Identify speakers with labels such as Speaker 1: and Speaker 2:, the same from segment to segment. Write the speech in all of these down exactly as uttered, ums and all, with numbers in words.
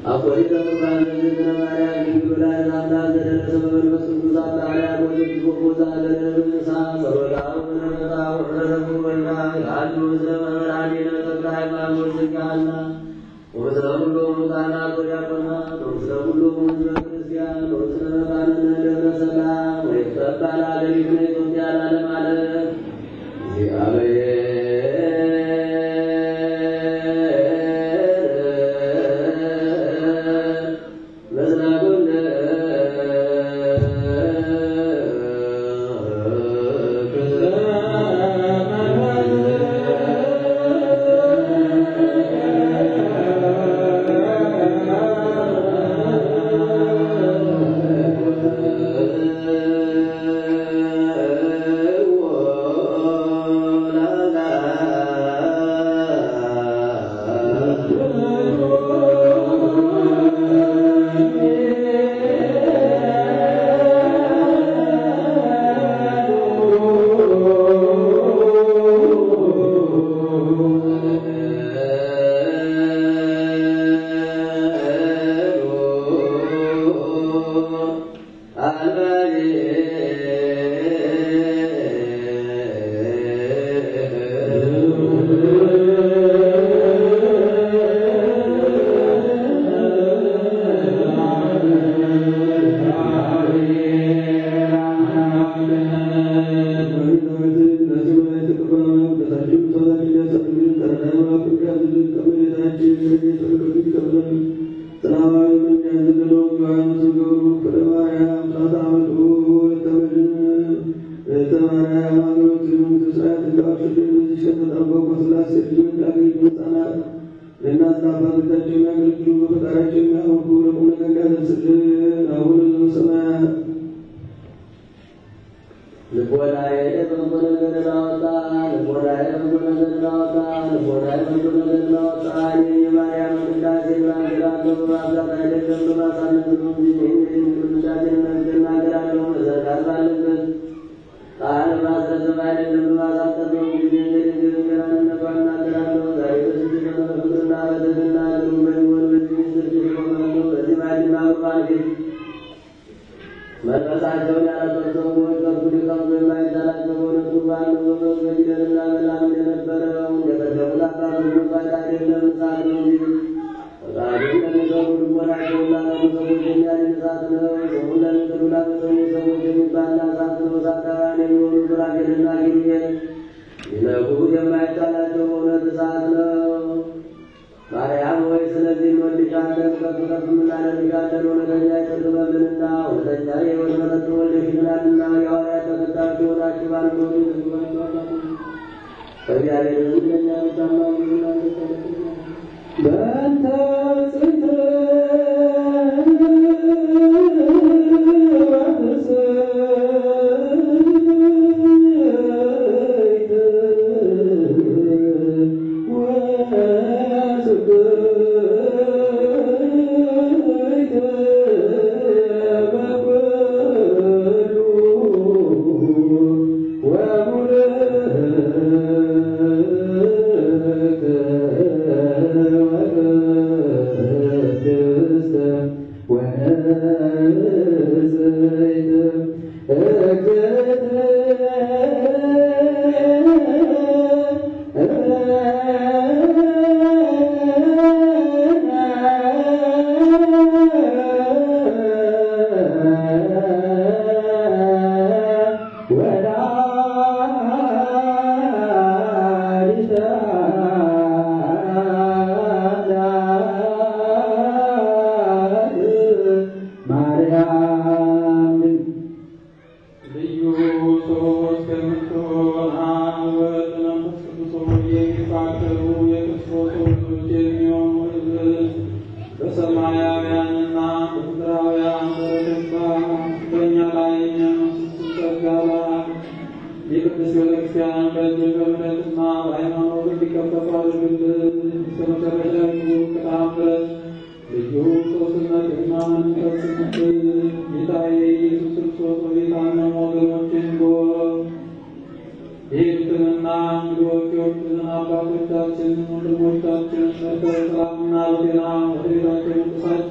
Speaker 1: Amen.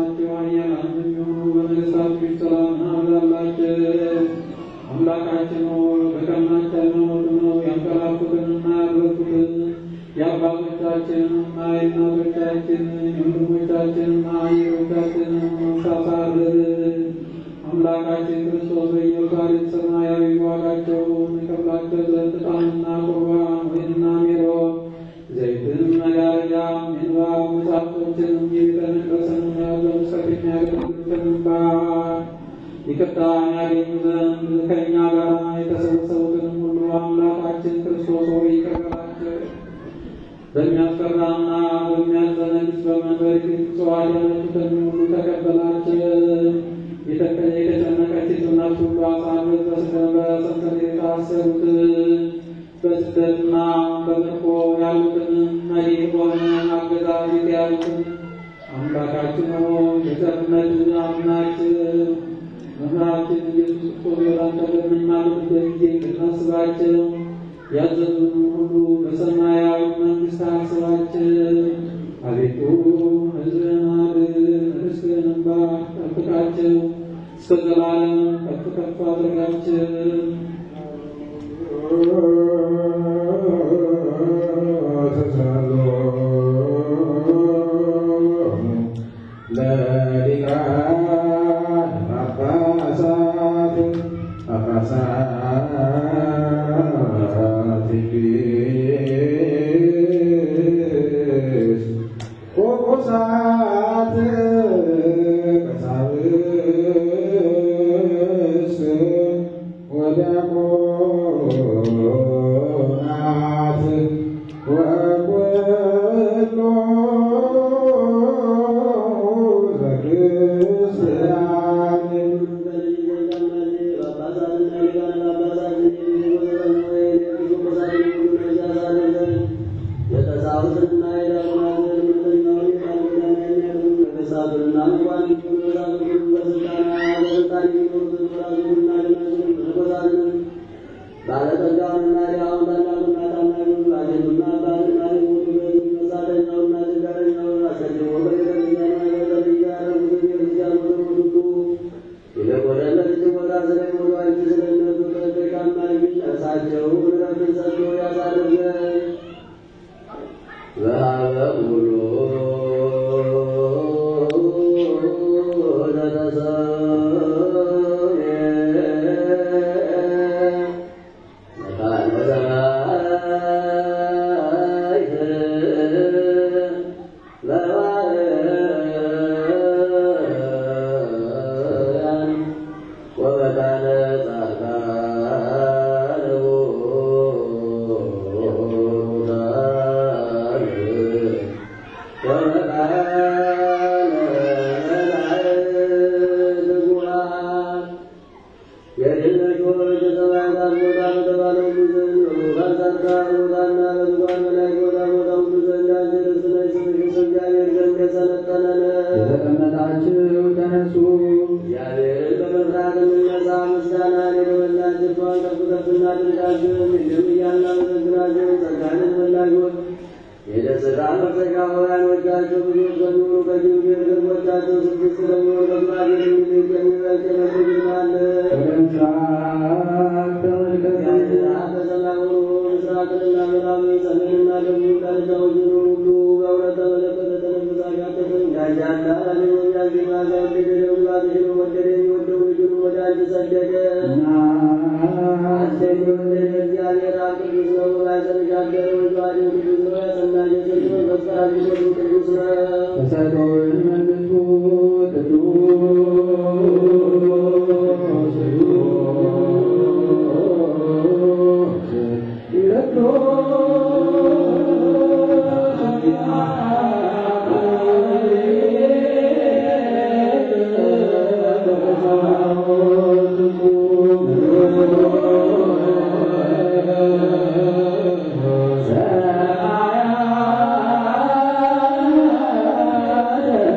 Speaker 1: ናቸው። ኃያላን የሚሆኑ በነገሥታት ፊት ሰላምን አብዛላቸው። አምላካችን ሆይ በቀናች ሃይማኖት ነው ያንቀላፉትንና ያረፉትን የአባቶቻችንና የእናቶቻችንን የወንድሞቻችንና የእህቶቻችንን ነፍስ አሳርፍ። አምላካችን ክርስቶስ በኢየሩሳሌም ሰማያዊ ዋጋቸውን ይከፍላቸው ዘንድ ዕጣንና ቁርባን ወይንና ሜሮን ዘይትን መጋረጃም የንባብ መጻሕፍቶችንም የቤተ መቅደስንም በመስጠት የሚያገለግሉትን ባር ይቅርታን ያገኙ ዘንድ ከእኛ ጋር የተሰበሰቡትንም ሁሉ አምላካችን ክርስቶስ ሆይ ይቅር በላቸው። በሚያስፈራና በሚያዘነግስ በመንበር ጽዋት ያመጡትን ሁሉ ተቀበላቸው። የተጨነቀችትን ነፍስ ሁሉ አሳርፍ። በሰንሰለት የታሰሩትን በስደትና በምርኮ ያሉትንም መሪር በሆነ አገዛዝ የተያዙትን አምላካችን ሆይ በቸርነትህ አድናቸው። መምህራችን ኢየሱስ ክርስቶስ ወደ አንተ በምንማልድበት ጊዜ እንድናስባቸው ያዘዙን ሁሉ በሰማያዊ መንግሥት አስባቸው። አቤቱ ሕዝብህን አድን፣ ርስትህንም ባርክ፣ ጠብቃቸው፣ እስከ ዘላለም ከፍ ከፍ አድርጋቸው።
Speaker 2: Yeah.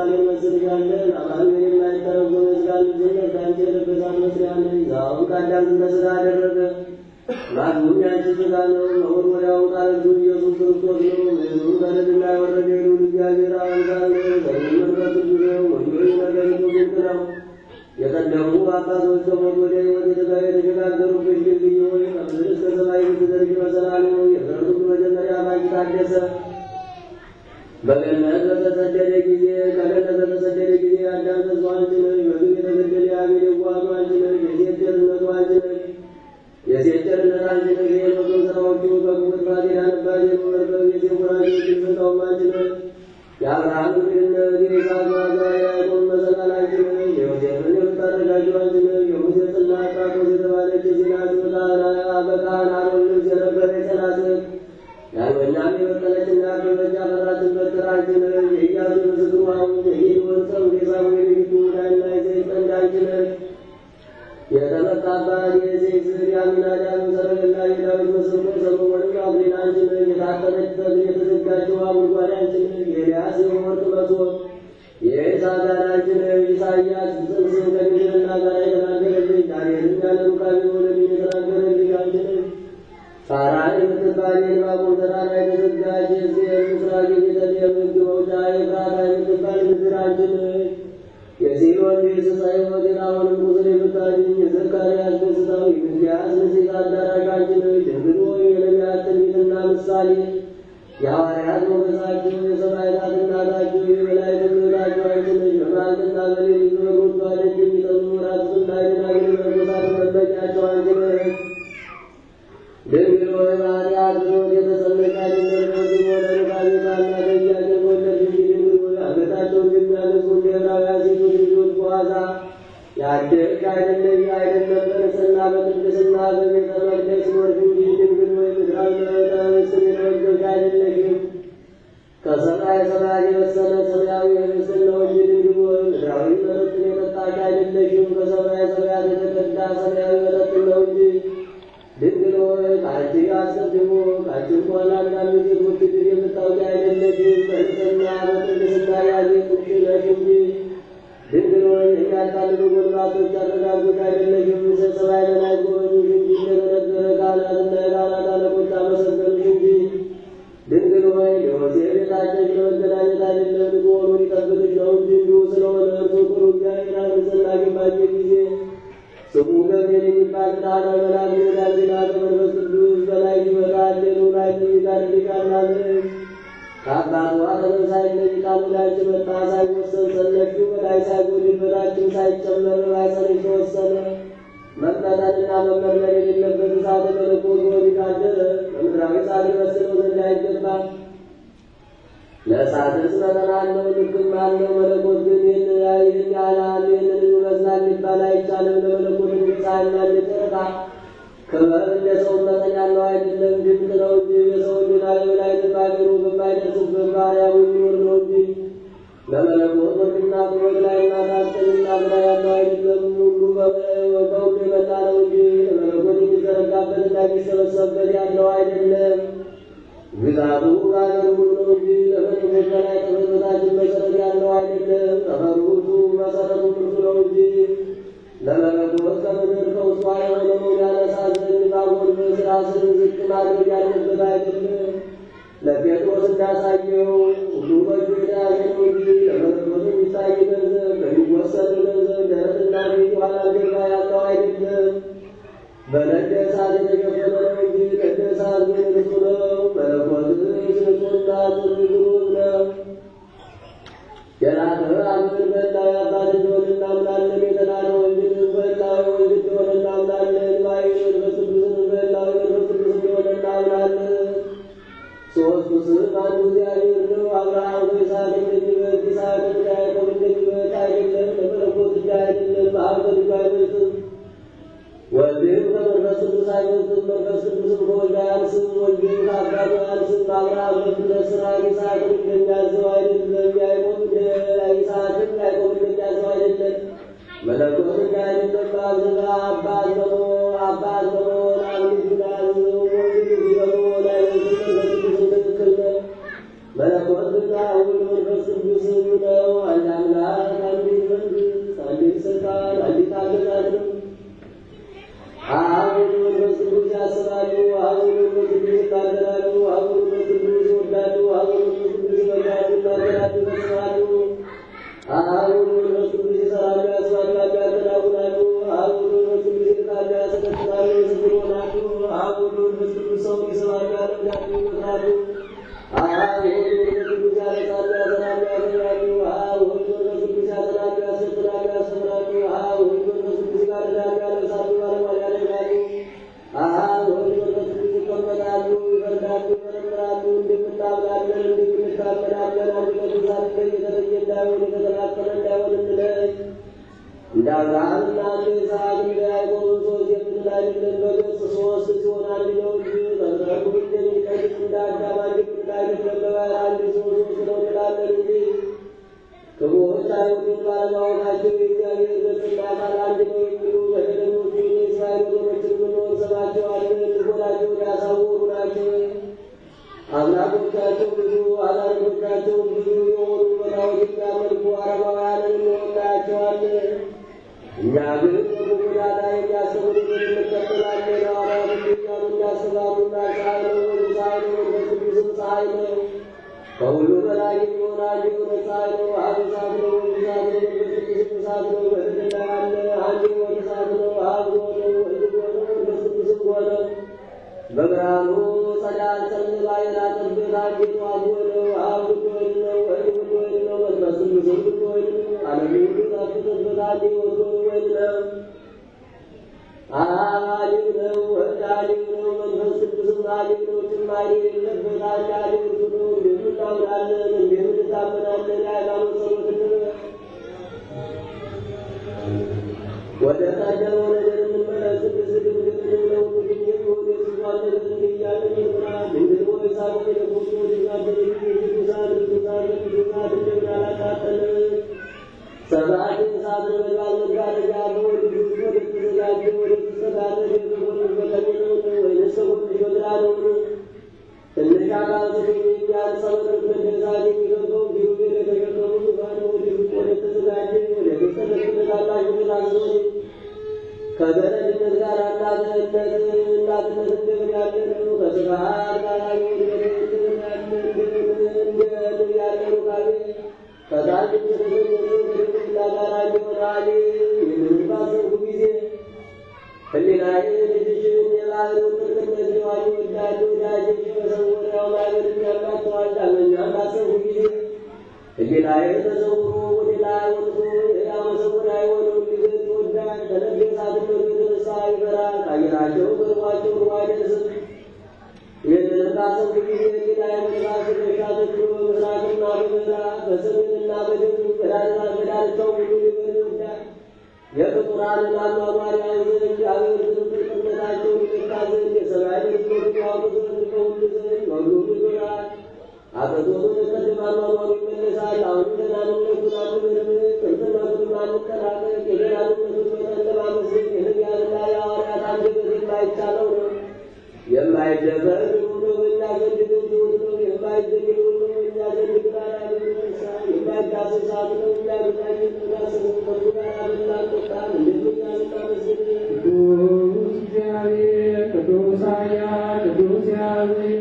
Speaker 2: አማኑኤል መስልሻለን። አማኑኤል የማይተረጎም የሥጋ ልጅነት ከአንቺ የለበሳት መስሪያለሽ። ዛውን ከአዳም በሥጋ አደረገ። ማግቡም ያንቺ ሥጋ ነው። መወርወሪያው ቃል እርሱ ኢየሱስ ክርስቶስ ነው። ምድሩን ከልዕልና የወረደ የልዑል እግዚአብሔር አምሳል ነው። ከይህም መንፈስ ቅዱስ ነው። ወንጌል ነገሪቱ ድንቅ ነው። የቀደሙ አባቶች ከሞት ወደ ሕይወት የተጋ- የተሸጋገሩብሽ ድልድይ ሆይ ከምድር እስከ ሰማይ የምትዘልቂ መሰላል ሆይ የፍጥረት ሁሉ መጀመሪያ ባንቺ ታደሰ። በገነት በተሰደደ ጊዜ ከገነት በተሰደደ ጊዜ አዳም ተስፋ አንቺ ነሽ። በግፍ የተገደለ አቤል የዋሃቱ አንቺ ነሽ። የሴት ቸርነቱ አንቺ ነሽ። የሴት ቸርነት አንቺ ነሽ። የመቶ ስራዎቹ በክፉ ጥፋት የዳነባት የመመርመር የሴት ወራጆች ስንታውም አንቺ ነሽ። የአብርሃም ድንግልነት የይስሐቅ መዓዛ የያዕቆብ መሰላል አንቺ ነሽ። የዮሴፍን የምታረጋጊው አንቺ ነሽ። የሙሴ ጽላት ጳጦስ የተባለች የሲናት በካህን አሮን ልብስ የነበረች ሰናስል ዳግመኛም የበቀለችና አበበች ያፈራችን በትር አንቺ ነሽ። የኢያሱ ምስክሩ ሐውልት የጌድዎን ጸጉር የሳሙኤል የፊቱ ሙዳይና የዘይት ቀንድ አንቺ ነሽ። የተመካባት የሴት ስር የአሚናዳብ ሰረገላ የዳዊት መሰንቆ ሰሎሞንም አክሊል አንቺ ነሽ። የታጠረች ተክል የተዘጋጀው ጉድጓድ አንቺ ነሽ። የኤልያስ የወርቅ መሶብ የኤልሳዳድ አንቺ ነሽ። ኢሳይያስ ጽንስን ከድንግልና ጋር የተናገረልሽ ዳንኤልም ያለ ሩካቤ መውለድን የተናገረልሽ አንቺ ነሽ። ፋራ የምትባል የዕንባቆም ተራራ የተዘጋች የእስራኤል ምስራቅ የቤተልሔም ሕግ መውጫ የኤፍራታ የምትባል ምድር አንቺ ነሽ። የሲሎን የእንስሳ ሕይወት የናሆንን ቁስል የምታድኝ የዘካርያስ ደስታው የሚክያስ ንጽሕት አዳራሽ አንቺ ነሽ። ድንግል ሆይ የነቢያት ትንቢትና ምሳሌ የሐዋርያት ሞገሳቸው የሰማዕታት እናታቸው የመላእክት እመቤታቸው አንቺ ነሽ። በመዓልትና በሌሊት በእግሮቿ ደጅ የሚጠኑ መናፍስትና የደናግል መነኮሳት መመኪያቸው አንቺ ነሽ። ድንግል ሆይ በኃጢአት ብሶት የተጸነሽ አይደለም ወንድም ሆነ ሩካቤ ከእናትህ ከኢያቄም ወለድሽ። ድንግል ሆይ አንገታቸውን የሚያነሱ እንደ ዕብራውያን ሴቶች ልጆች በዋዛ ያደግሽ አይደለሽ አይደለም በንጽሕና በቅድስና በቤተ መቅደስ ኖርሽ እንጂ። ድንግል ሆይ ምድራዊ መሬተ ርስትም የተመገብሽ አይደለሽም ከሰማይ ሰማያት የበሰለ ሰማያዊ ኅብስትን ነው እንጂ። ድንግል ሆይ ምድራዊ መጠጥን የጠጣሽ አይደለሽም ከሰማይ ሰማያት የተቀዳ ሰማያዊ መጠጥን ነው እንጂ። ድንግል ሆይ ከአንቺ አስቀድሞ ከአንቺም በኋላ እንዳሉ ሴቶች ድል የምታውቂ አይደለሽም በንጽሕና በቅድስና ያጌጥሽ ነሽ እንጂ። ድንግል ሆይ የሚያታልሉ ጎልማሶች ያረጋጉሽ አይደለሽም ሰብሰባይ መላእክት ጎበኙሽ እንጂ። እንደተነገረ ካህናትና የካህናት አለቆች አመሰገኑሽ እንጂ። ድንግል ሆይ ለዮሴፍ የታጨሽ ለመገናኘት አይደለም ንጹሕ ሆኖ ሊጠብቅሽ ነው እንጂ። እንዲሁ ስለሆነ እርሱ ጥሩ እግዚአብሔር አንጽና ባየ ጊዜ ስሙ ገብርኤል የሚባል ብርሃናዊ መልአክ ወዳጅና ከመንፈስ ቅዱስ በላይ ይመጣል ሌሉላይ ይጋርድሻል። ከአባቷ ከነፍስ ሳይለይ ቃል ወደ አንቺ መጣ። ሳይወሰን ሰለችው በላይ ሳይጎድል በታችም ሳይጨመር በማኅፀንሽ ተወሰነ። መመጠንና መመርመር የሌለበት እሳተ መለኮት በወዲህ አደረ። በምድራዊ ጻድቅ ይመስለው ዘንድ አይገባም። ለእሳትስ መጠን አለው ልክም አለው። መለኮት ግን ይህን ያህል ይህንን ይመስላል ሊባል አይቻልም። ለመለኮት እንደ ፀሐይና እንደ ጨረቃ ክብር እንደ ሰው መጠን ያለው አይደለም። ድንቅ ነው እንጂ የሰው ልጅ ላይ ባገሩ በማይደርስበት ባሕርያው የሚኖር ነው እንጂ። ለመለኮት ወርቅና ብረት ላይና ታች ቀኝና ግራ ያለው አይደለም። ሁሉ ከሁሉ የመጣ ነው እንጂ ለመለኮት የሚዘረጋበትና የሚሰበሰብበት ያለው አይደለም። ግዛቱ ከአገሩ ሁሉ ነው እንጂ ለመለኮት በላይ ጠፈር በታችን መሠረት ያለው አይደለም። ጠፈሩ እርሱ መሠረቱ እርሱ ነው እንጂ። ለመለኮት ከምድር ከውስጧ የሆነውን ያነሳ ዘንድ ማጎንበስ ራስን ዝቅ ማድረግ ያለበት አይደለም። ለጴጥሮስ እንዳሳየው ሁሉ በእጁ የተያዘ ነው እንጂ ለመለኮት የሚታይ ገንዘብ በሚወሰድ ገንዘብ ደረትና ፊት ኋላ ጀርባ ያለው አይደለም። በነደ እሳት የተሸፈነ ነው እንጂ ነደ እሳት ግን ንጹሕ ነው። መለኮት ንጹሕና ግሩም ነው። የላከ አብን በላው የአባት እንደሆነ እናምናለን። የተላከ ወልድን በላው የወልድ እንደሆነ እናምናለን። ማየ መንፈስ ቅዱስን በላው የመንፈስ ቅዱስ እንደሆነ እናምናለን። ሦስቱ ስም አንዱ እግዚአብሔር ነው። አብርሃም ከይስሐቅ እንደሚበልጥ ይስሐቅም ከያዕቆብ እንደሚበልጥ አይደለም። ለመለኮት ልጅ አይደለም። አብ ከልጁ አይበልጥም። ወልድም ከመንፈስ ቅዱስ አይበልጥም። መንፈስ ቅዱስም ከወልድ አያንስም። ወልድም ከአባቱ አያንስም። አብርሃም በፍጥረት ሥርዓት ይስሐቅን እንደሚያዘው አይደለም። ያዕቆብ እንደ ይስሐቅም ያዕቆብ እንደሚያዘው አይደለም። መለኮት እንደ አይደለም። በአብ አባት በመሆን አባት በመሆን አብ ልጁን አያዝም። ወልድ ልጅ በመሆን አይበልጥም። መንፈስ ቅዱስም ትክክል ነው። መለኮት እና ወልድ መንፈስ ቅዱስም ነው አንድ አሁን ወንዶቹ ይሰራሉ፣ ያስባላሉ፣ ያደራጉናሉ። አሁን ወንዶቹ ይልካሉ፣ ያስከትላሉ፣ ይስሩናሉ። አሁን ወንዶቹ ሰው ይሰራሉ፣ ያደርጋሉ፣ ይመክራሉ። አሁን ወንዶቹ ያረሳሉ፣ ያዘናሉ፣ ያዘናሉ። አሁን ወንዶቹ ያዘናሉ፣ ያስከትላሉ፣ ያስተምራሉ። አሁን ወንዶቹ ያደርጋሉ፣ ያለብሳሉ፣ ባለሟል ያደርጋሉ። አሁን ወንዶቹ ይቀመጣሉ፣ ይፈርዳሉ፣ ይመረምራሉ። እንደምናምናለን እንደምንታመናለን አንድነቱ ዛሬ የተለየ እንዳይሆን የተጠናከረ እንዳይሆን እንለይ። እንደ አብርሃምና እንደ ይስሐቅ እንደ ያዕቆብ ሶስት የምንል አይደለን። በግብፅ ሶስት ሲሆን አንድ ነው እንጂ መጥረቁ እንደሚቀድስ እንደ አዳም አንድ የምንል አይደለም። በባሕር አንድ ሲሆን ሶስት ነው እንላለን እንጂ ክፉዎች አይሁድን ባለማወቃቸው የእግዚአብሔር ገጽና አካል አንድ ነው የሚሉ በደለኞቹ የእስራኤል ወገኖችን ብንሆን እንሰማቸዋለን። ልቦናቸውን ያሳወሩ ናቸው። አምላኮቻቸው ብዙ አዛኞቻቸው ብዙ የሆኑ በጣዖት የሚያመልኩ አረማውያንን እንወዳቸዋለን። እኛ ግን በጎዳና የሚያስተምሩትን እንከተላለን። ሐዋርያት እኛን የሚያስተምሩና ፀሐይ ነው ወይም ፀሐይ ነው መንፈስ ቅዱስም ፀሐይ ነው። ከሁሉ በላይ የሚሆን አንድ የሆነ ፀሐይ ነው። አብ እሳት ነው፣ ወልድ እሳት ነው፣ መንፈስ ቅዱስም እሳት ነው። በትሕትና ያለ አንድ የሆነ እሳት ነው። አብ ሆነ፣ ወልድ ሆነ፣ መንፈስ ቅዱስም ሆነ። በብርሃኑ ጸዳል ጨለማ የራቀበት አንድ ጠዋት ሆነው። አብ ወልድ ነው፣ ወልድ ወልድ ነው፣ መንፈስ ቅዱስም ወልድ ነው። ዓለም ሁሉ ታፍቶበት አንድ ወልድ ወልድ ነው። አብ አሊም ነው፣ ወልድ አሊም ነው፣ መንፈስ ቅዱስም አሊም ነው። ጭማሪ የሌለበት አንድ አሊም እርሱ ነው። እንዴት እናምናለን? እንዴት እንታመናለን? የሃይማኖት ጸሎት እንበል። ወደ ቀደመው ነገር እንመለስ። ቅድስት ድንግል ነው ሁሉም የሚሆን የስሷን ነገር እንዲህ እያልን እንምራ። ድንግል ሆይ ሳት የለኮቶ ድንጋደር ቅዱሳን ቅዱሳን ቅዱሳን እንደምን አላቃጠለች። ሰባት እሳት ነበልባል መጋረጃ በወንድ ልጅ ወደ ተዘጋጀ ወደ ተዘጋጀ የተጎንበት ነው ወይንስ ሰዎች በግራ ነው? ትንሽ አካል ስገኝ ያንጸባረቅ መደሳት የሚገባው ቢሩቤል የተሸከሙ ዙፋን ወደ ወደ ተዘጋጀ ወደ ተሰለፈ ታላቅ ትእዛዝ ከገረድነት ጋር እናትነት እናትነት እንደምን ያለ ነው። ከስብሐት ጋር የወደደ እንደምን ያለ እንደምን ያለ ሩካቤ ከታች የተሰኘ ከድንግልና ጋር ይሆናል። ይህንን ባሰብኩ ጊዜ ሕሊናዬ ልጅሽን የባሕሩን ጥልቅነት ሊዋኝ ይወዳል። ወዳጅሽ መሰወሪያው ማዕበልን ያቃጥለዋል። ዳግመኛም ባሰብኩ ጊዜ ሕሊናዬ ተሰውሮ ወደ ላይ ወጥቶ ሌላ መሰወሪያ የሆነውን ሊገልጥ ይወዳል። ከነገሥታትነቱ የተነሣ ይፈራል። ካየናቸው በርቧቸው ሩቅ አይደርስም። ይህንን ባሰብኩ ጊዜ ሕሊናዬ በንፋስ ትከሻ ተጭኖ በምሥራቅና በምዕራብ በሰሜንና በደቡብ በዳርቻው ሁሉ ሊበር ይወዳል። የፍጡራንን አኗኗር ያይ ዘንድ የአብዮትን ጥልቅነታቸውን ይመታ ዘንድ የሰማይ ደጅ ያውቁ ዘንድ ከሁሉ ዘንድ በሁሉም ይዞራል። አጥቶት ወደ ቀደመ አኗኗሩ ይመለሳል። አሁን ገናንነቱን አንመርምር፣ ጥንትነቱንም አንጠራጠር። የገናንነቱን መጠን ለማመስገን የነቢያትና የሐዋርያት አንደበት የማይቻለው ነው። የማይደፈር ግሩም ነው፣ በእኛ ዘንድ ግን ትሑት ነው። የማይዘግብ ነው፣ በእኛ ዘንድ ግን አያደርግሳ። የማይዳስስ እሳት ነው፣ እኛ ግን አይዳሰስም። ከእርሱ ጋር አብረን አንጠጣም። እንዴት እኛን እናመስግን?
Speaker 1: ቅዱስ እግዚአብሔር ቅዱስ ኃያል ቅዱስ ያዜመ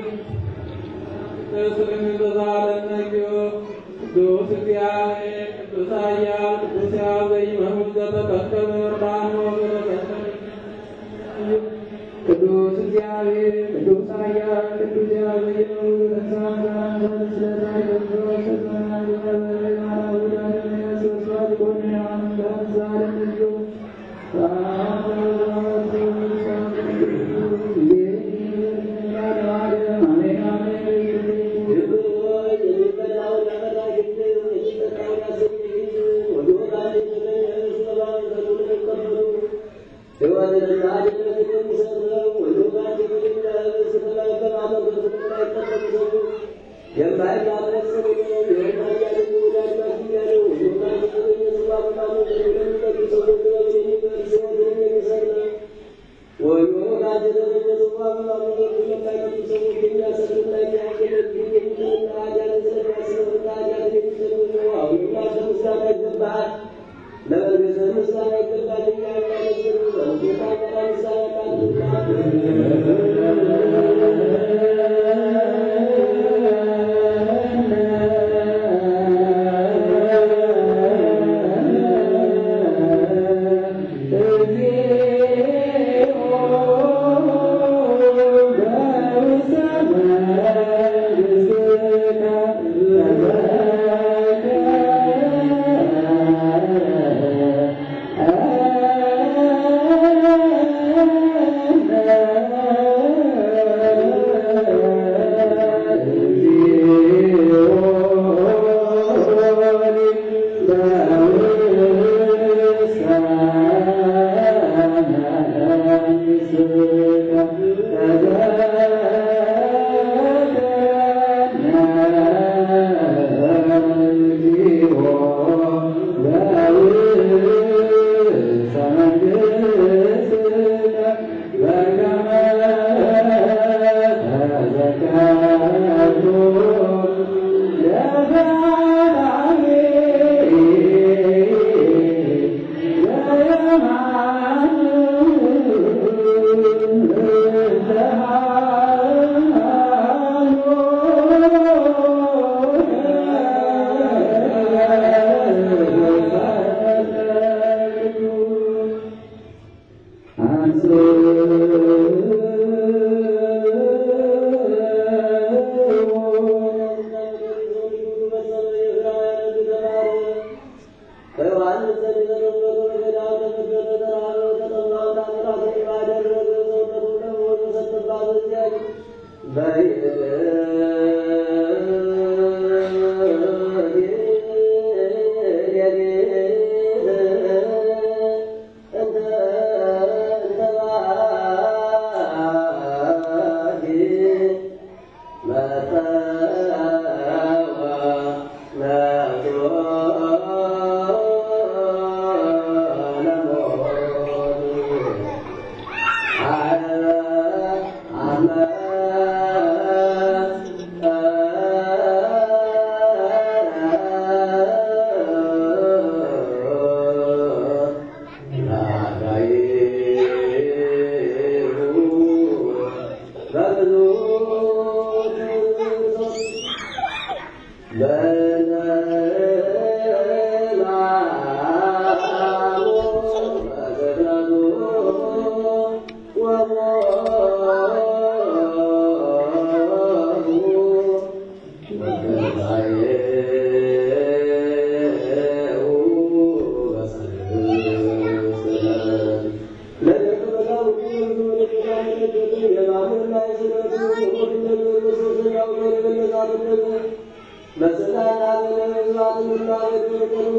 Speaker 1: ስለሚበዛለን ነጊዮ ቅዱስ እግዚአብሔር ቅዱስ ኃያል ቅዱስ ያዜመ ዘተከተለ ርዳኖ በረከተ ቅዱስ እግዚአብሔር ቅዱስ ኃያል ቅዱስ ያዜመ ተሳሳተ ስለታይ በዘወ ሰማይ ወበረይ ማራውዳነ ያስወሳት ኮንያን ዛሬ ነው
Speaker 2: Thank you.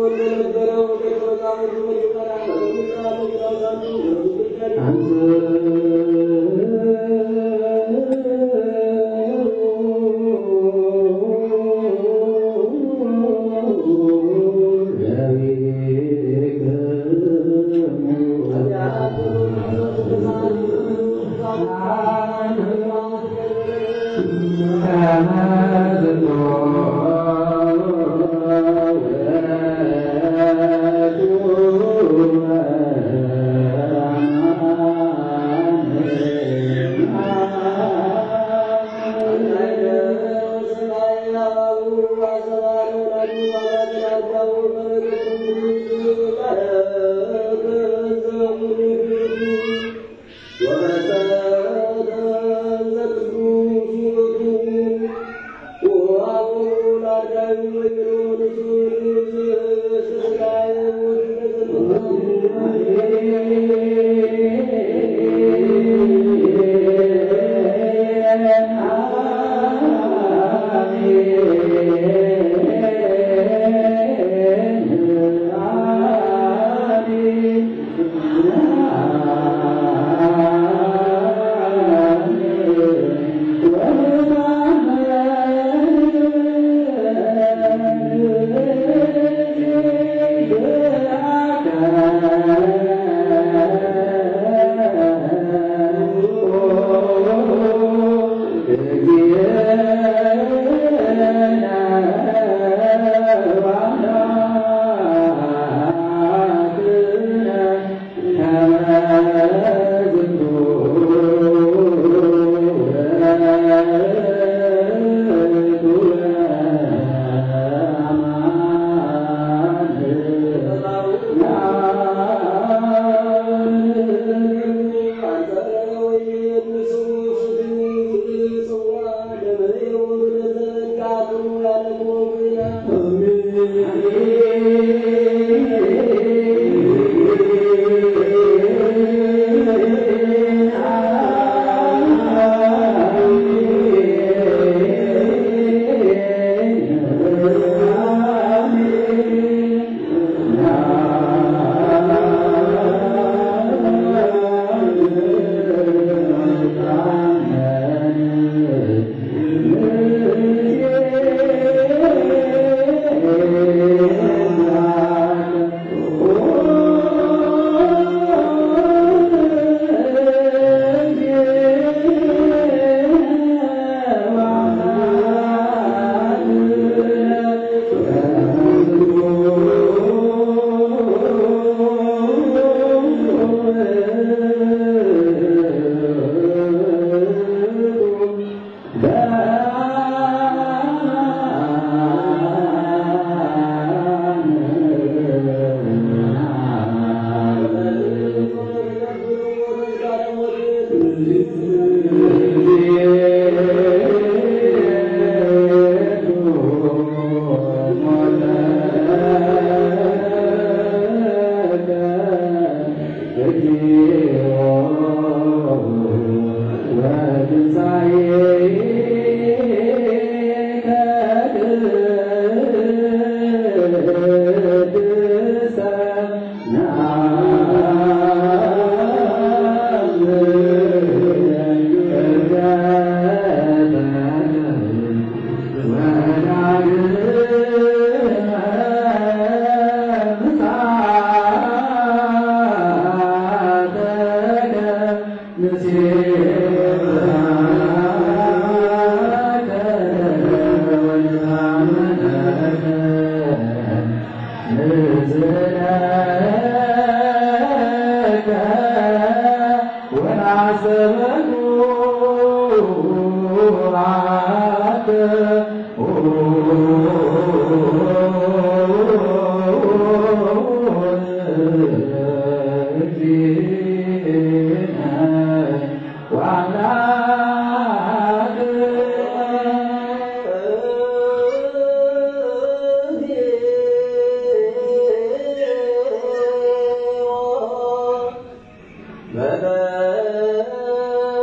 Speaker 2: Bye-bye.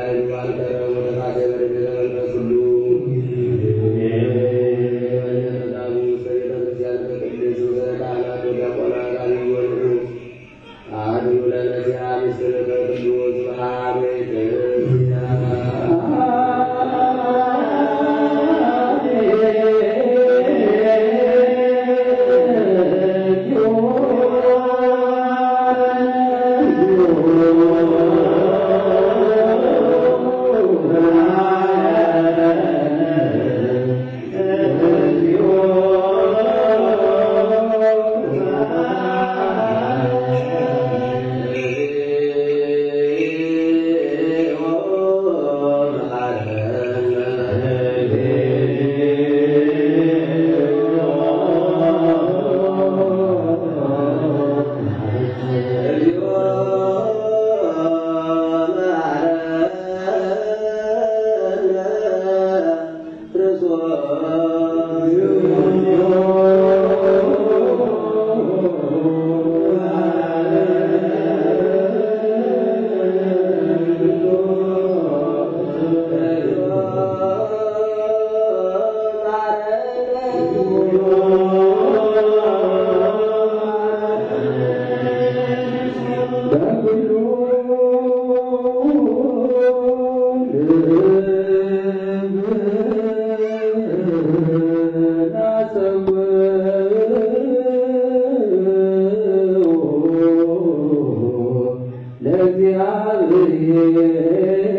Speaker 1: ለእግዚአብሔር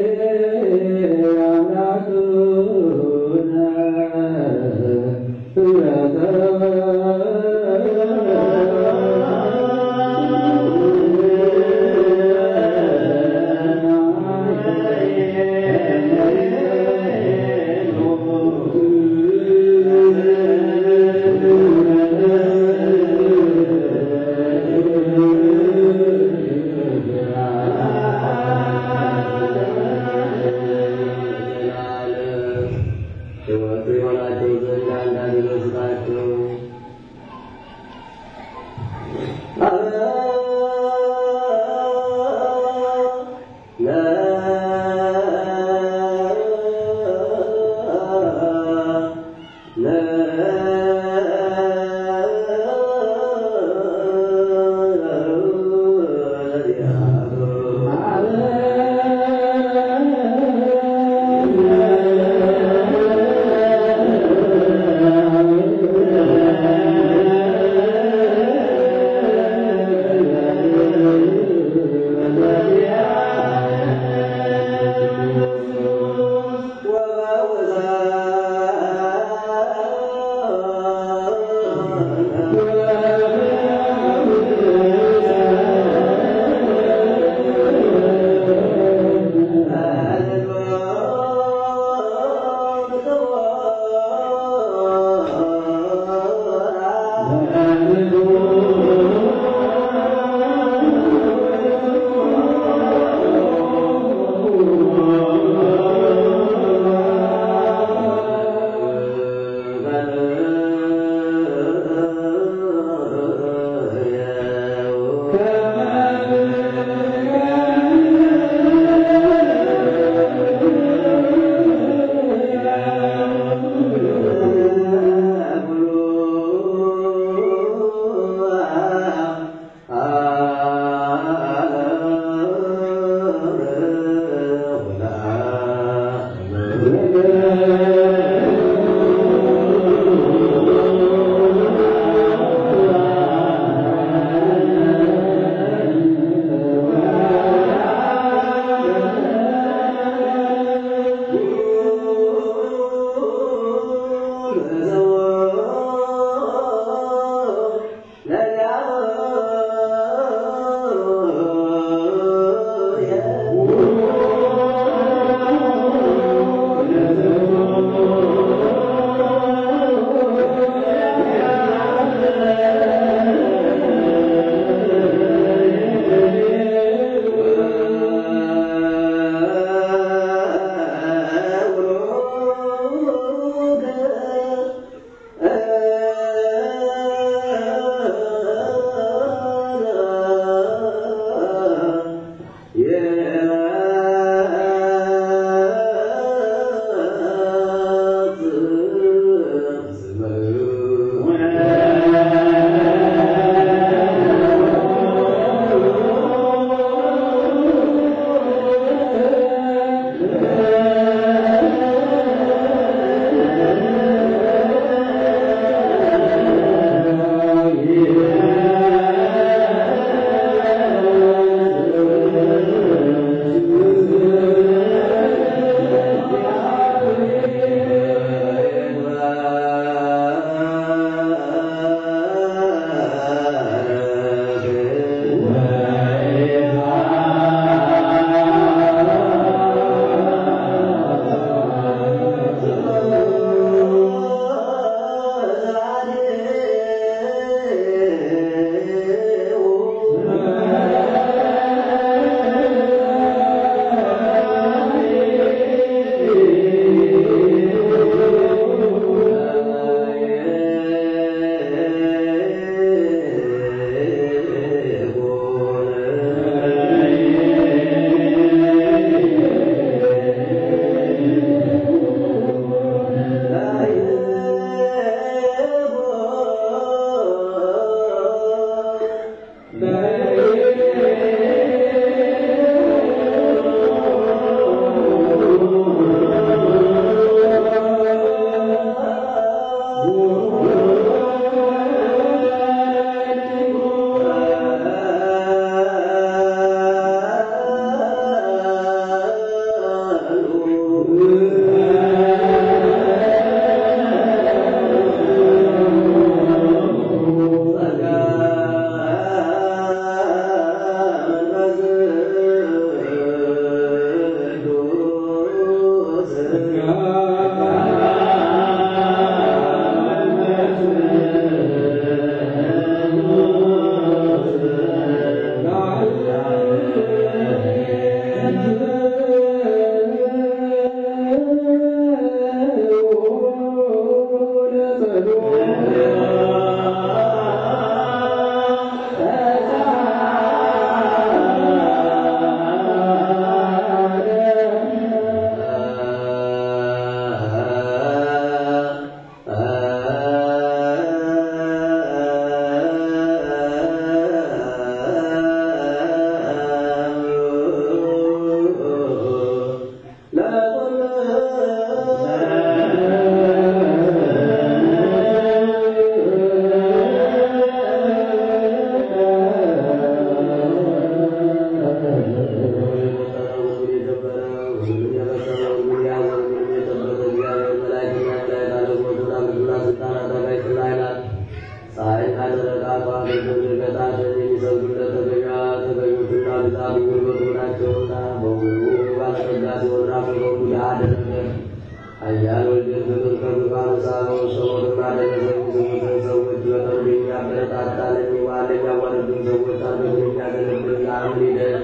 Speaker 2: የተፈጸመው ሁሉ ያዘው ሁሉ የጠበቀ እግዚአብሔር መላእክትና መላእክት አለቆቹን አምስቱን ስልጣናት አጋዕዝተ ኃይላት ፀሐይ ካደረቃ ከዋክብትን ድርገታትን የሚሰግዱለት ተገዣ- ተገዦቹና ብዛት ጉልበቱ ናቸውና በሁሉ ባለጠጋ ሲሆን ራሱን በሁሉ ድሃ አደረገ። ኃያል ወልድን ፍቅር ከዙፋኑ ሳበው። ሰዎችን አደረሰ። የሚሰሙትን ሰዎች በቀን የሚያበረታታ ለሚዋል የሚያዋርዱን ሰዎች አንገቱን የሚያገለግል ለአንድ ሂደት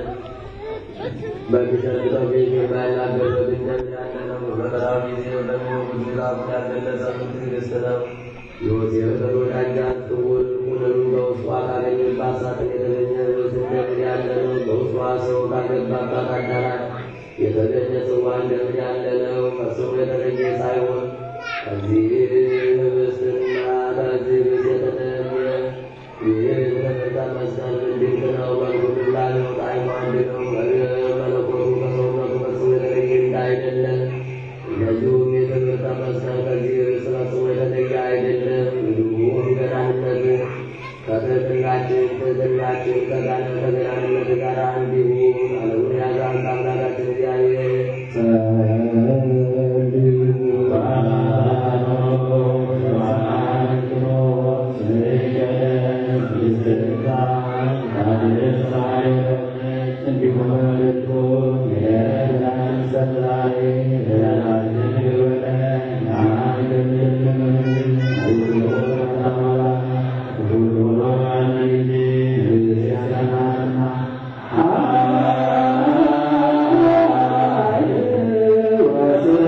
Speaker 2: በሚሸልተው ቤት የማይናገርበት እንደምን ያለ ነው። በመከራው ጊዜ በሚሞቱ ዛፉን ያልገለጸ ትዕግስት ነው። ዮሴፍ ከወዳጃት ክቡር ኩነኑ በውስጧ ካገኘባት ሳጥን የተገኘ ርዕስ እንደምን ያለ ነው። በውስጧ ሰው ካገባባት አዳራሽ የተገኘ ጽዋ እንደምን ያለ ነው። ከስሙ የተገኘ ሳይሆን ከዚህ ህብስትና ከዚህ ብስ የተለየ ይህ የተመታ መስቀል ድንቅ ነው። መልኩ ላለው ጣዕሙ አንድ ነው። መለኮቱ ከሰውነቱ ከስሙ የተለየ እንዳይደለ እንደዚሁም የተመታ መስቀል ከዚህ ስለ ስሙ የተለየ አይደለም። እንዲሁም ገናንነት ከትሕትናችን ትሕትናችን ከጋነ- ከገናንነት ጋር እንዲሁም ዓለሙን ያዘ አንድ አምላካችን እግዚአብሔር
Speaker 1: Ah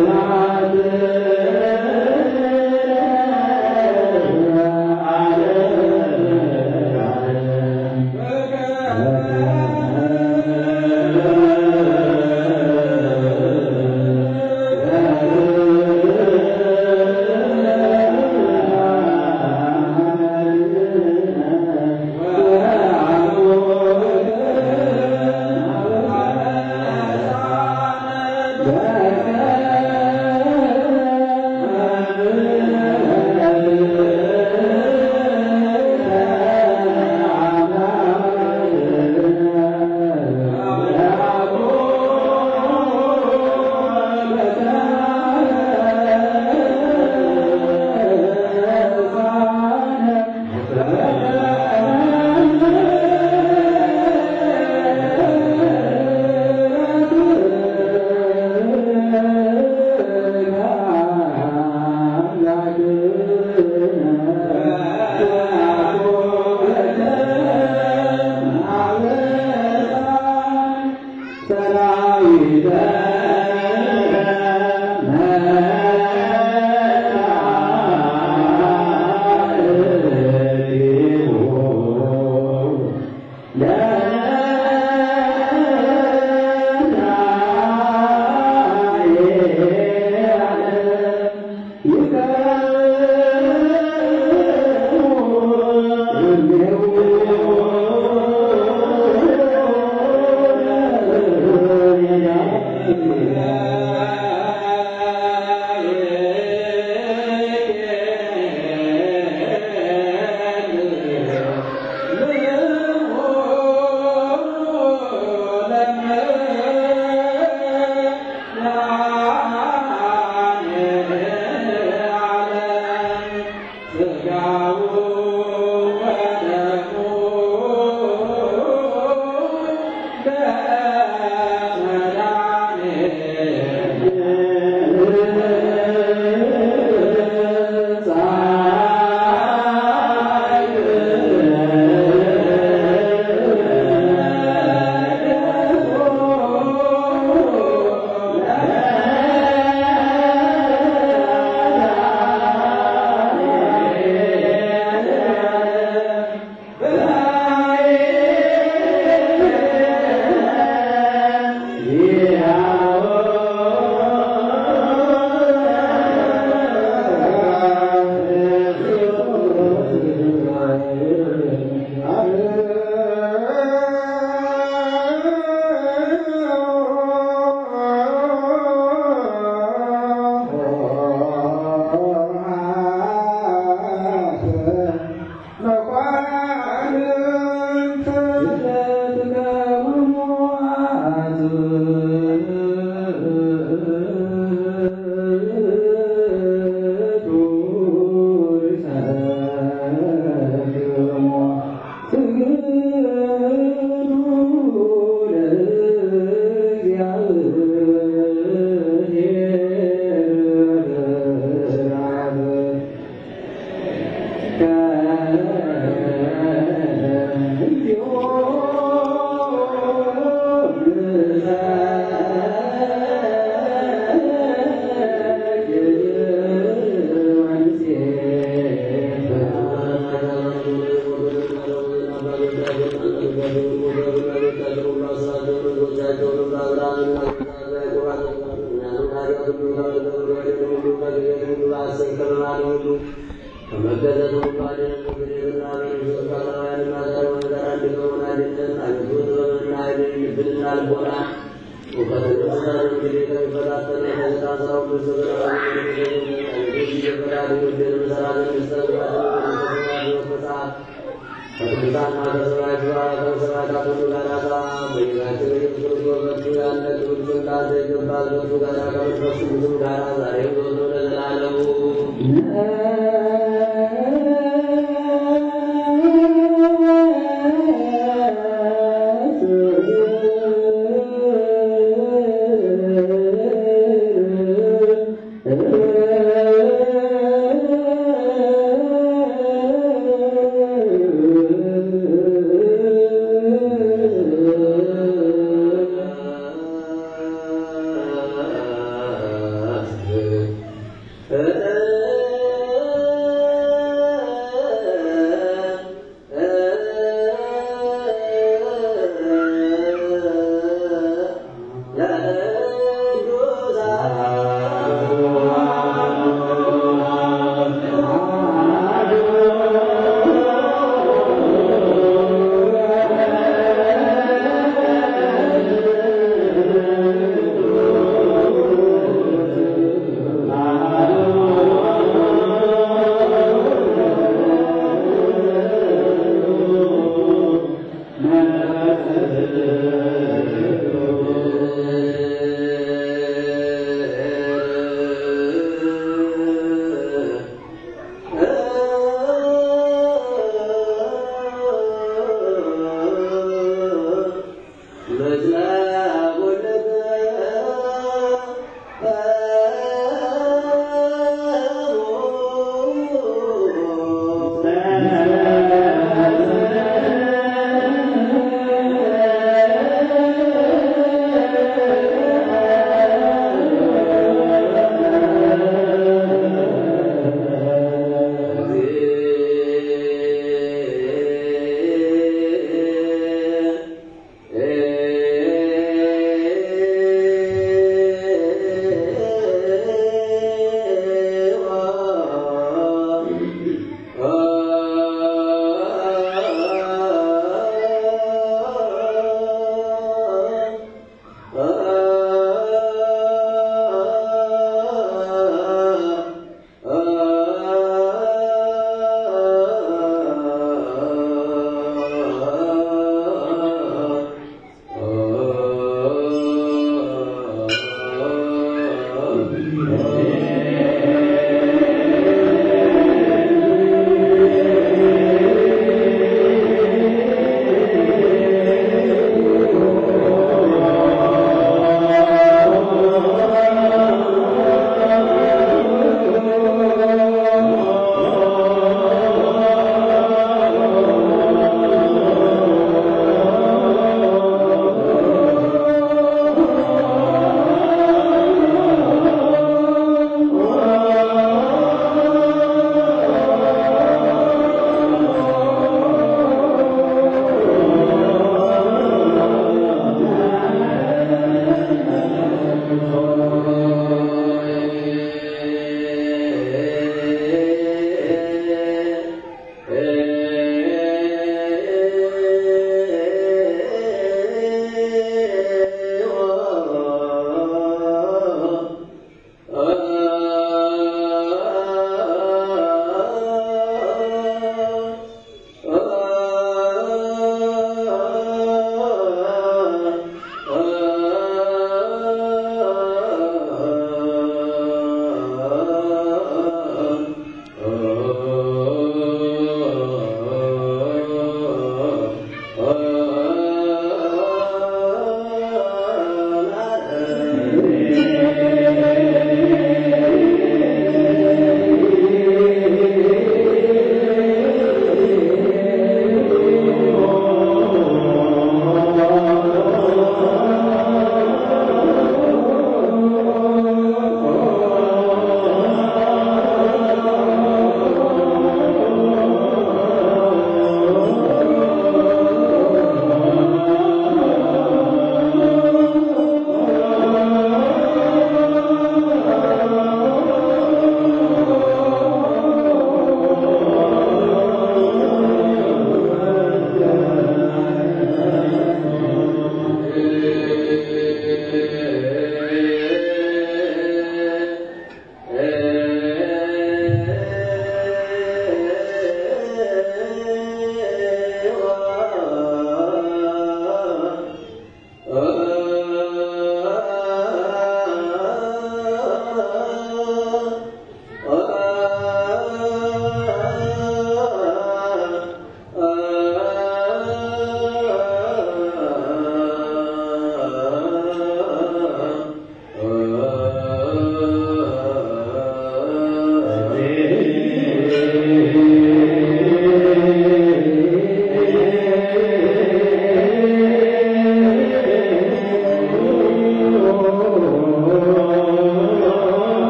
Speaker 2: Uh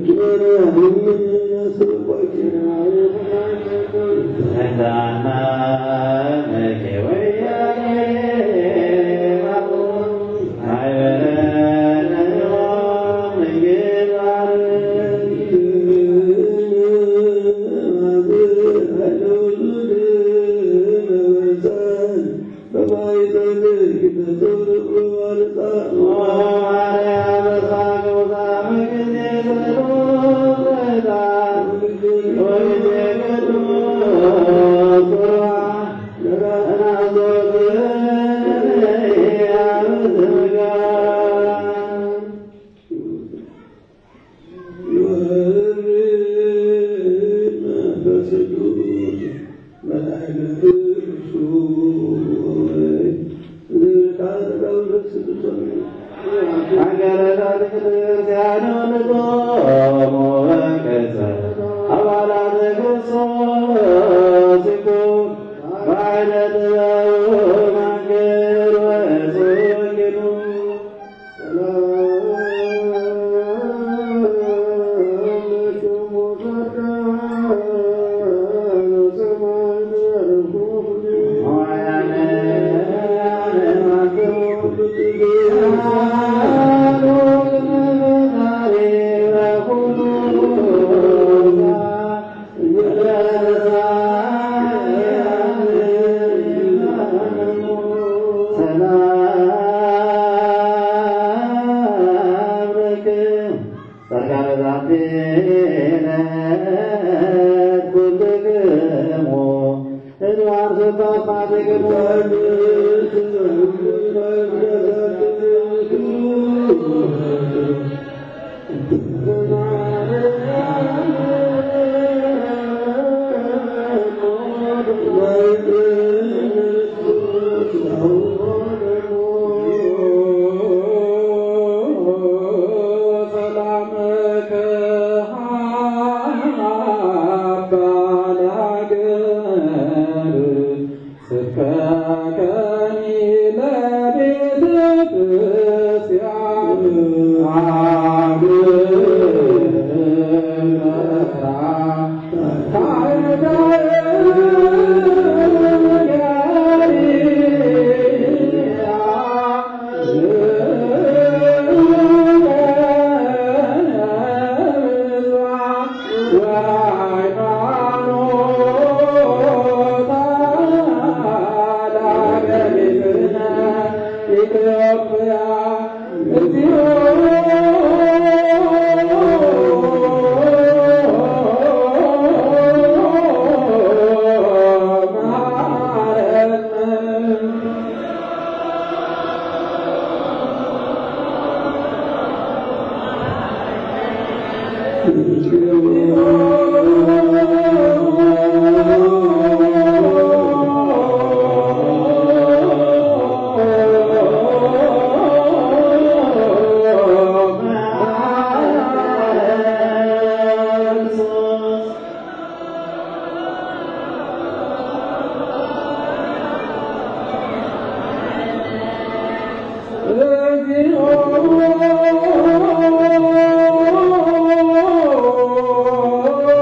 Speaker 1: Oh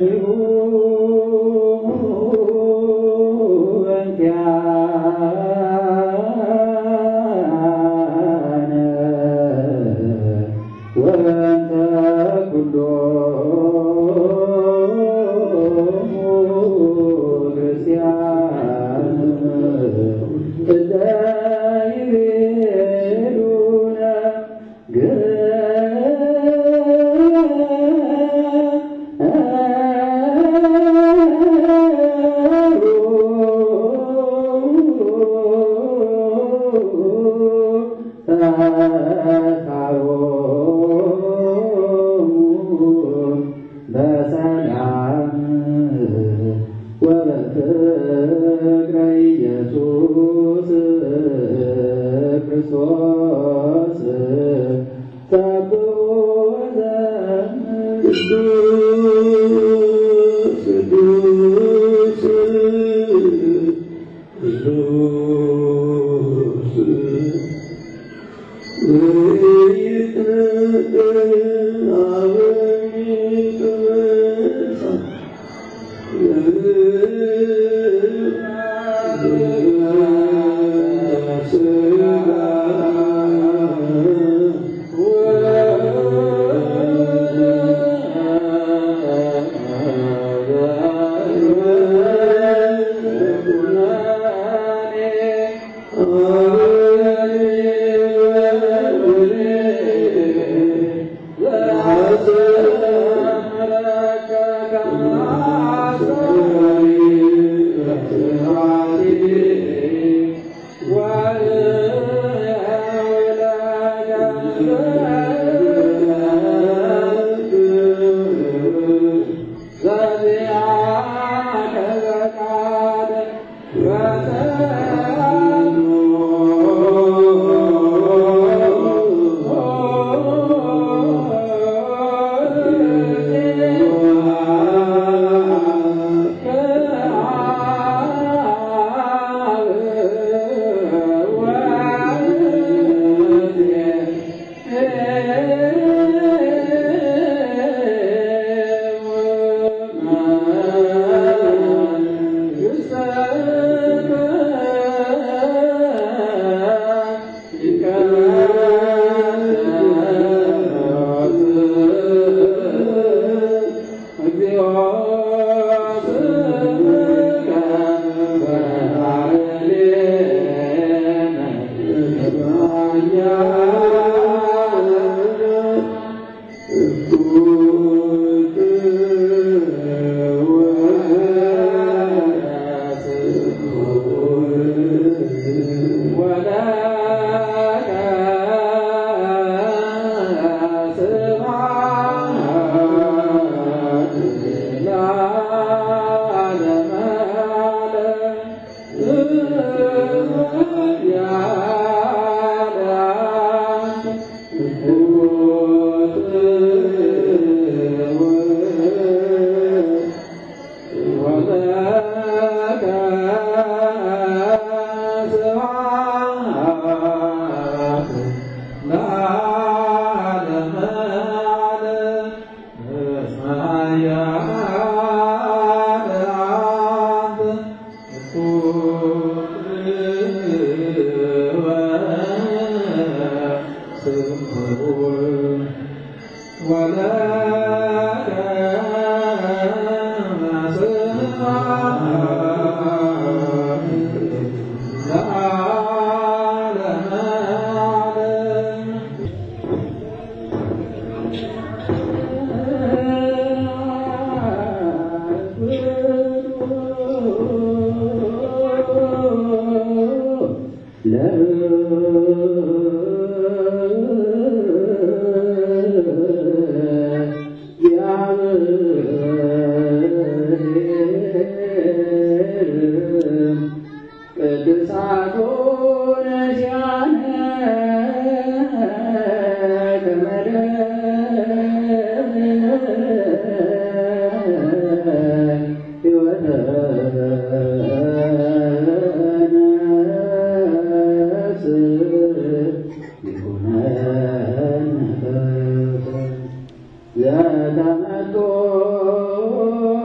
Speaker 1: ዘተመቶ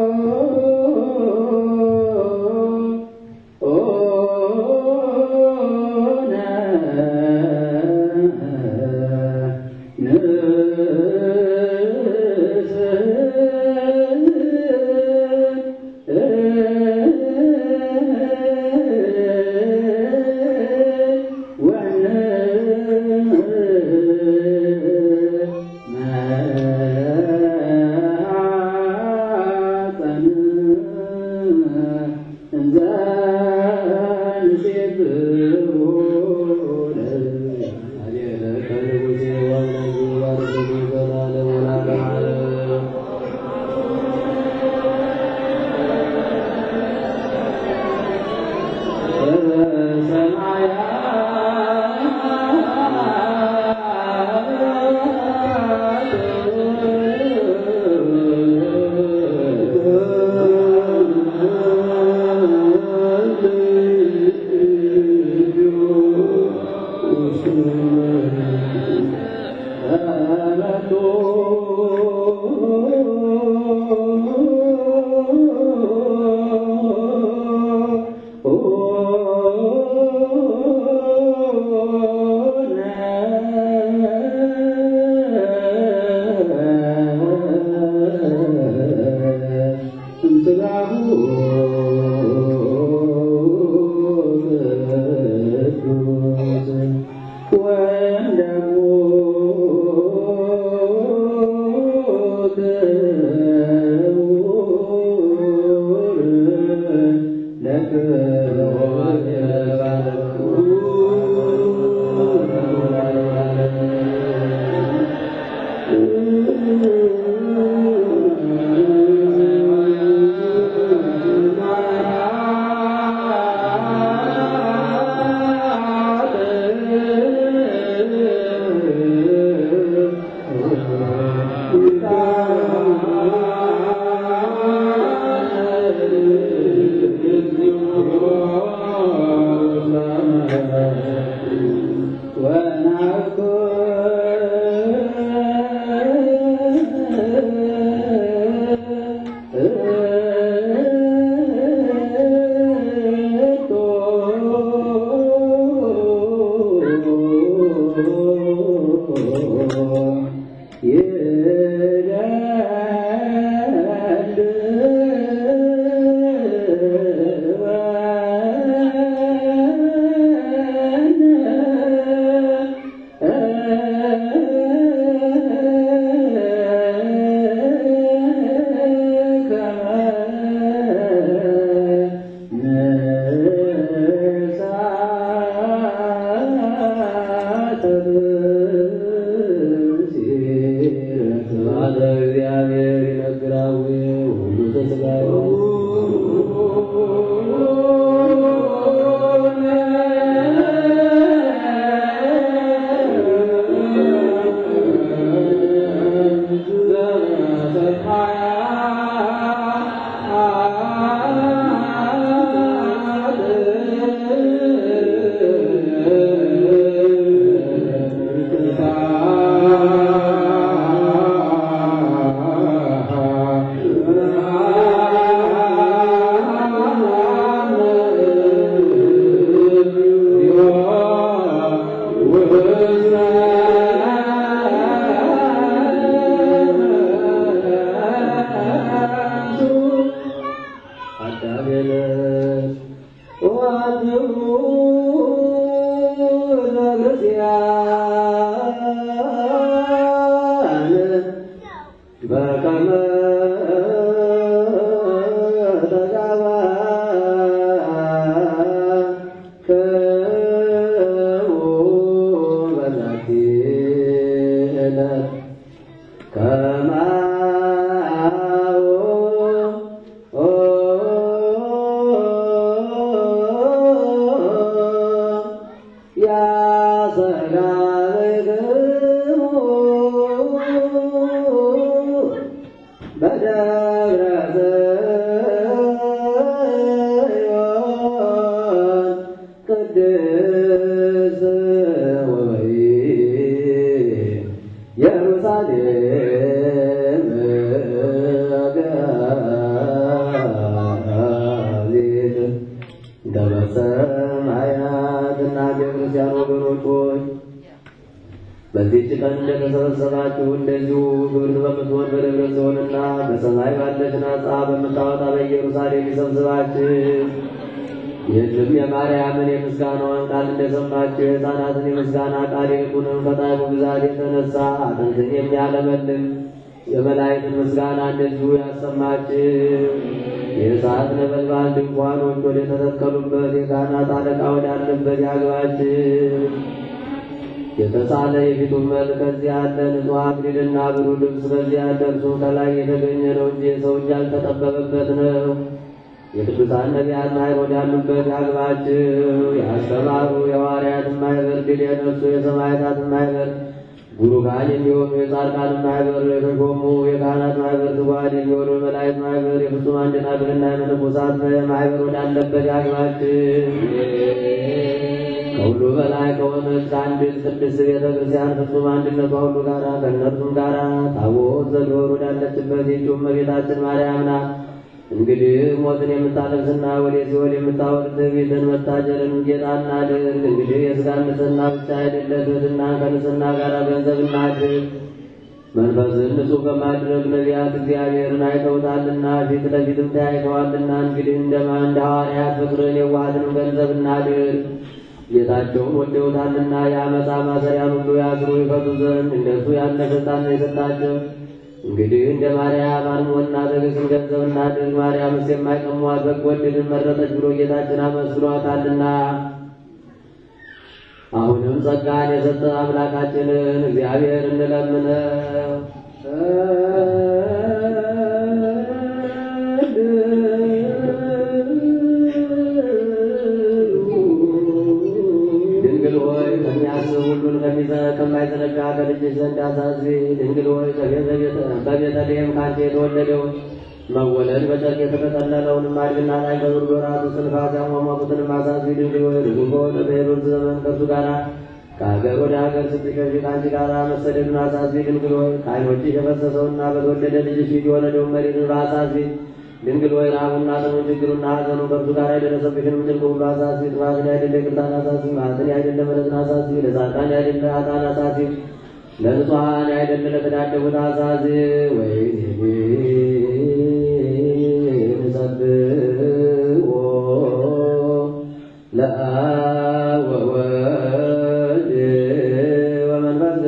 Speaker 2: በዚህች ቀን እንደተሰበሰባችሁ እንደዚሁ ግብር በምትሆን በደብረ ጽዮንና በሰማይ ባለች ናጻ በምታወጣ በኢየሩሳሌም ይሰብስባችሁ። ይህንም የማርያምን የምስጋናዋን ቃል እንደሰማችሁ የሕፃናትን የምስጋና ቃል ይልቁንም ከጣዕሙ ብዛት የተነሳ አጥንትን የሚያለመልም የመላእክትን ምስጋና እንደዚሁ ያሰማችሁ። የእሳት ነበልባል ድንኳኖች ወደ ተተከሉበት የካህናት አለቃ ወዳለበት ያግባችሁ። የተሳለ የፊቱን መልክ ከዚህ ያለ ንጹሕ አክሊልና ብሩህ ልብስ በዚህ ያለ እርሱ ከላይ የተገኘ ነው እንጂ የሰው እጅ ያልተጠበበበት ነው። የቅዱሳን ነቢያት ማኅበር ወዳሉበት ያግባችሁ። ያስተማሩ የሐዋርያትን ማኅበር ድል የነሱ የሰማዕታትን ማኅበር ቡሩካን የሚሆኑ የጻድቃንን ማኅበር የተሾሙ የካህናት ማኅበር ትጉሃን የሚሆኑ የመላእክት ማኅበር የፍጹማን ደናግልና የመነኮሳት ማኅበር ወዳለበት ያግባችሁ። ከሁሉ በላይ ከሆነች አንዲት ቅድስት ቤተ ክርስቲያን ፍጹም አንድነቷ ሁሉ ጋራ ከእነርሱም ጋራ ታቦት ዘግበር ወዳለችበት ይህችውም እመቤታችን ማርያም ናት። እንግዲህ ሞትን የምታለብስና ወደ ሲኦል የምታወርድ ትዕቢትን መታጀልን ጌታ እናድርግ። እንግዲህ የሥጋን ንጽሕና ብቻ አይደለ ትሕትናን ከንጽሕና ጋር ገንዘብ እናድርግ። መንፈስን ንጹሕ በማድረግ ነቢያት እግዚአብሔርን አይተውታልና ፊት ለፊትም ተያይተዋልና እንግዲህ እንደማ እንደ ሐዋርያት ፍቅርን የዋሃትንም ገንዘብ እናድርግ። ጌታቸውን ወደውታልና የዓመፃ ማሰሪያን ሁሉ ያስሩ ይፈቱ ዘንድ እንደሱ ያለ ሥልጣን ነው የሰጣቸው። እንግዲህ እንደ ማርያም አንሞና ትዕግስትን ገንዘብ እናድርግ። ማርያምስ የማይቀሟት በጎ ዕድልን መረጠች ብሎ ጌታችን አመስግኗታልና። አሁንም ጸጋን የሰጠ አምላካችንን እግዚአብሔር እንለምነው። ድንግል ሆይ ከሚያስብ ሁሉን ከማይዘነጋ ከልጅሽ ዘንድ አሳስቢ። ድንግል ሆይ በቤተልሔም ካንቺ የተወለደውን መወለድ በጨርቅ የተጠቀለለውን ማድግና ላይ ከብር ወራቱ ስንፋስ ያሟሟቁትንም አሳስቢ። ድንግል ሆይ ርጉ በሆነ በሄሮድስ ዘመን ከእርሱ ጋር ከሀገር ወደ ሀገር ስትሸሽ ከአንቺ ጋር መሰደዱን አሳስቢ። ድንግል ሆይ ከዓይኖችሽ የፈሰሰውና በተወደደ ልጅሽ ፊት የወለደውን መሪርን አሳስቢ። ድንግል ሆይ ረሃቡና ጥሙን ችግሩና ሐዘኑ ከእርሱ ጋር የደረሰብሽንም ጭንቅ ሁሉ አሳስቢ። ጥፋትን ያይደለ ይቅርታን አሳስቢ። መዓትን ያይደለ ምሕረትን አሳስቢ። ለጻድቃን ያይደለ ኃጥአን አሳስቢ። ለንጹሐን አይደለ ለተዳደቡት አሳዝ ወይ ንጸብኦ ለአብ ወወልድ ወመንፈስ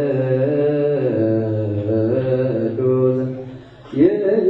Speaker 2: ቅዱስ ይእዜኒ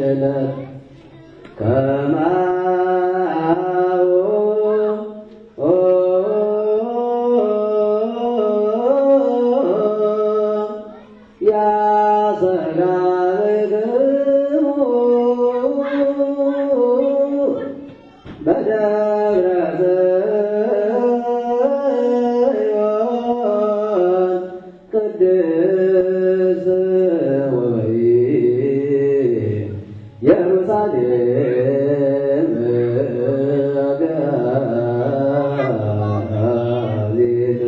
Speaker 2: ዕለት ከማሁ ያሰጋብክሙ በደብረ ጽዮን ቅድስት ወኢየሩሳሌም ገዚት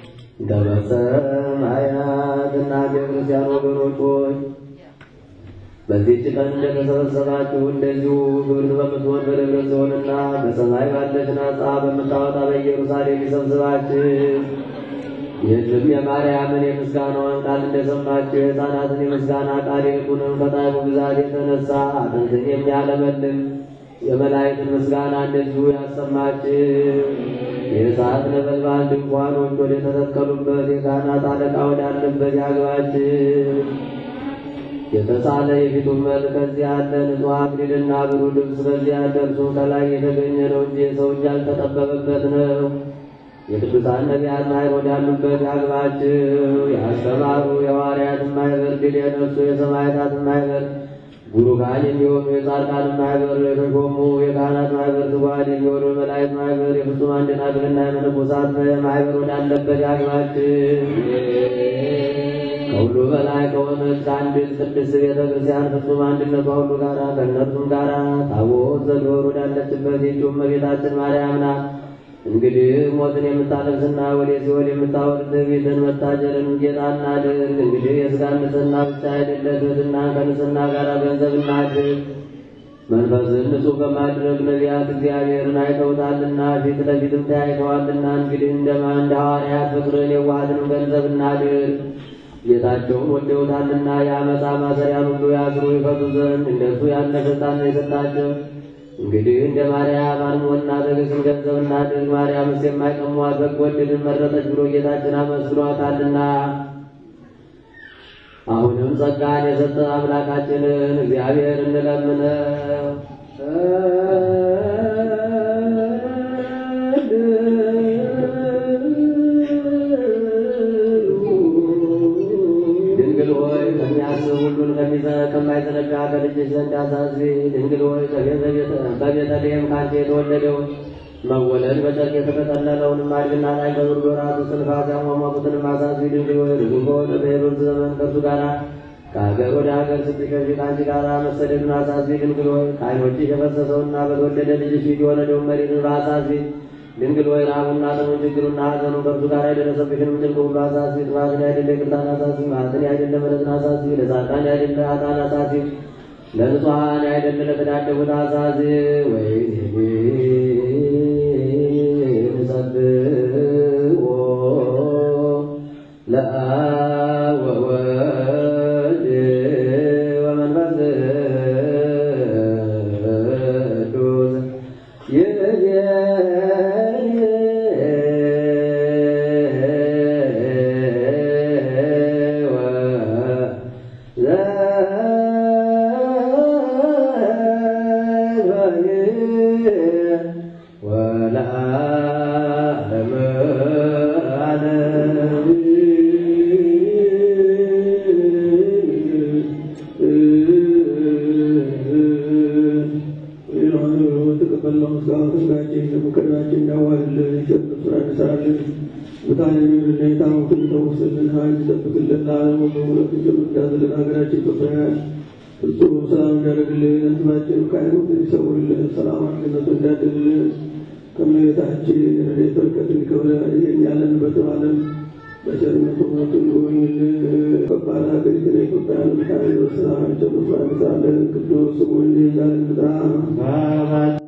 Speaker 2: በሰማያት እናንተ የክርስቲያን ወገኖች ሆይ በዚህች ቀን እንደተሰበሰባችሁ እንደዚሁ ክብርት በምትሆን በደብረ ጽዮንና በሰማይ ባለች ናጻ በምታወጣ በኢየሩሳሌም ይሰብስባችሁ። ይህንም የማርያምን የምስጋናዋን ቃል እንደሰማችሁ የሕፃናትን የምስጋና ቃል ይልቁንም ከጣዕሙ ብዛት የተነሳ አጥንትን የሚያለመልም የመላእክትን ምስጋና እንደዚሁ ያሰማችሁ። የእሳት ነበልባል ድንኳኖች ወደ ተተከሉበት የካህናት አለቃ ወዳለበት ያግባችሁ። የተሳለ የፊቱን መልክ ከዚህ ያለ ንጹሕ አክሊልና ብሩህ ልብስ በዚህ ያለ እርሱም ከላይ የተገኘ ነው እንጂ የሰው እጅ ያልተጠበበበት ነው። የቅዱሳን ነቢያት ማኅበር ወዳሉበት ያግባችሁ። ያስተማሩ የሐዋርያትን ማኅበር ድል የነሱ የሰማዕታትን ማኅበር ጉሩካን የሚሆኑ የጻድቃንን ማኅበር የተሾሙ የካህናት ማኅበር ትጉሃን የሚሆኑ የመላእክት ማኅበር የፍጹማን ደናግልና የመነኮሳት ማኅበር ወዳለበት ያግባችሁ። ከሁሉ በላይ ከሆነች ከአንዲት ቅድስት ቤተ ክርስቲያን ፍጹም አንድነቷ ሁሉ ጋራ ከእነርሱም ጋራ ታቦት ዘዶር ወዳለችበት ይህችውም እመቤታችን ማርያም ናት። እንግዲህ ሞትን የምታለብስና ወደ ሲኦል የምታወርድ ትዕቢትን መታጀልን ጌታ እናድርግ። እንግዲህ የሥጋን ንጽሕና ብቻ አይደለ ትሕትና ከንጽሕና ጋር ገንዘብ እናድርግ። መንፈስን ንጹሕ በማድረግ ነቢያት እግዚአብሔርን አይተውታልና ፊት ለፊትም ተያይተዋልና እንግዲህ እንደማ እንደ ሐዋርያት ፍቅርን የዋሃትንም ገንዘብ እናድርግ። ጌታቸውን ወደውታልና የዓመፃ ማሰሪያን ሁሉ ያስሩ ይፈቱ ዘንድ እንደሱ ያለ ሥልጣን ነው የሰጣቸው። እንግዲህ እንደ ማርያም አንሞና ትዕግስትን ገንዘብ እናድርግ። ማርያምስ የማይቀሟት በጎ ዕድልን መረጠች ብሎ ጌታችን አመስግኗታልና። አሁንም ጸጋን የሰጠ አምላካችንን እግዚአብሔር እንለምነው። ድንግል ሆይ ከሚያስብ ሁሉን ከማይዘነጋ ከልጅሽ ዘንድ አሳስቢ። ድንግል ሆይ በቤተልሔም ካንቺ የተወለደውን መወለድ በጨርቅ የተጠቀለለውን ማድግና ላይ ከብር ወራቱ ስንፋስ ያሟሟቁትንም አሳስቢ። ድንግል ሆይ ርጉም በሆነ በሄሮድስ ዘመን ከእርሱ ጋር ከሀገር ወደ ሀገር ስትሸሽ ከአንቺ ጋር መሰደዱን አሳስቢ። ድንግል ሆይ ከዓይኖችሽ የፈሰሰውና በተወለደ ልጅሽ ፊት የወለደውን መሪርን አሳስቢ። ድንግል ሆይ ረሃቡና ጥሙን ችግሩና ሐዘኑን ከእርሱ ጋር የደረሰብሽንም ጭንቅ ሁሉ አሳስቢ። ጥፋትን ያይደለ ይቅርታን አሳስቢ። መዓትን ያይደለ ምሕረትን አሳስቢ። ለጻድቃን ያይደለ ኃጥአን አሳስቢ። ለንጹሐን ያይደለ ለተዳደጉት አሳስቢ። ወይኔ ንጸብሖ ለአብ ወወልድ ወመንፈስ ቅዱስ ከመቤታችን ረድኤት በረከት እንዲከብረን ያለንበት ዓለም በቸርነቱ ሁሉ ከባድ ሀገሪቱን ኢትዮጵያን ምታሪ በስራ ጨርሶ ያነሳለን። ቅዱስ ስሙን እያልን እንጥራ።